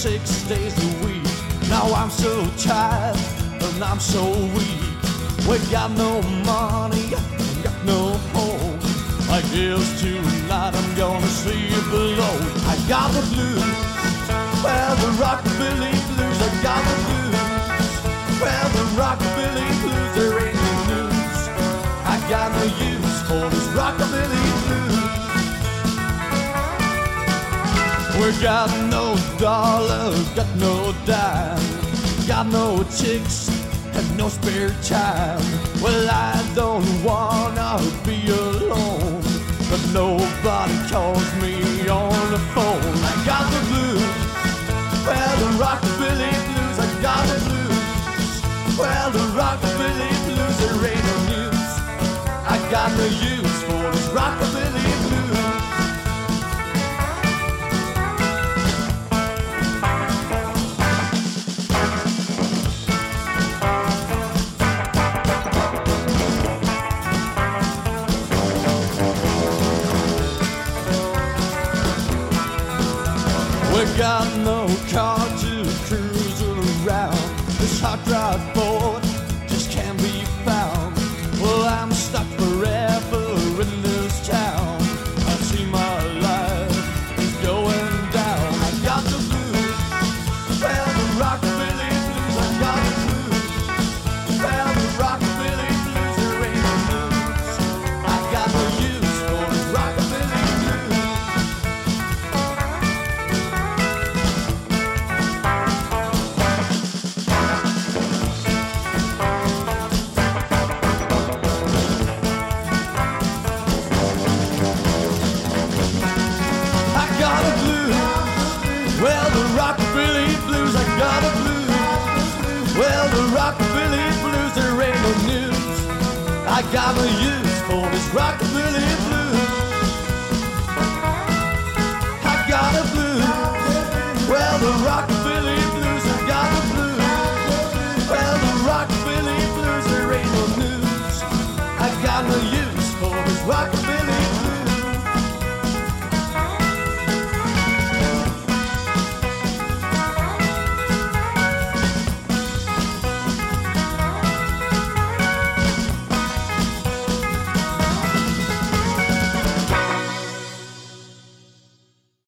6 days a week. Now I'm so tired and I'm so weak. We got no money, got no home. I guess tonight I'm gonna sleep alone. I got the blues, well the rockabilly blues. I got the blues, well the rockabilly blues. There ain't no news. I got no use for this rockabilly blues. We got no dollar, got no dime, got no chicks and no spare time. Well, I don't wanna be alone, but nobody calls me on the phone. I got the blues, well the rockabilly blues. I got the blues, well the rockabilly blues. There ain't no news. I got no use for this rockabilly blues. We got no car to cruise around. This hot rod board just can't be found. Well, I'm stuck forever in this town. I see my life is going down. I got the blues, well the rockabilly blues. I got the blues, well the rockabilly blues. There ain't no news. I got no use for this rockabilly blues. Well, the rockabilly blues, I got a blues. Well, the rockabilly blues, there ain't no news. I got no use for this rockabilly.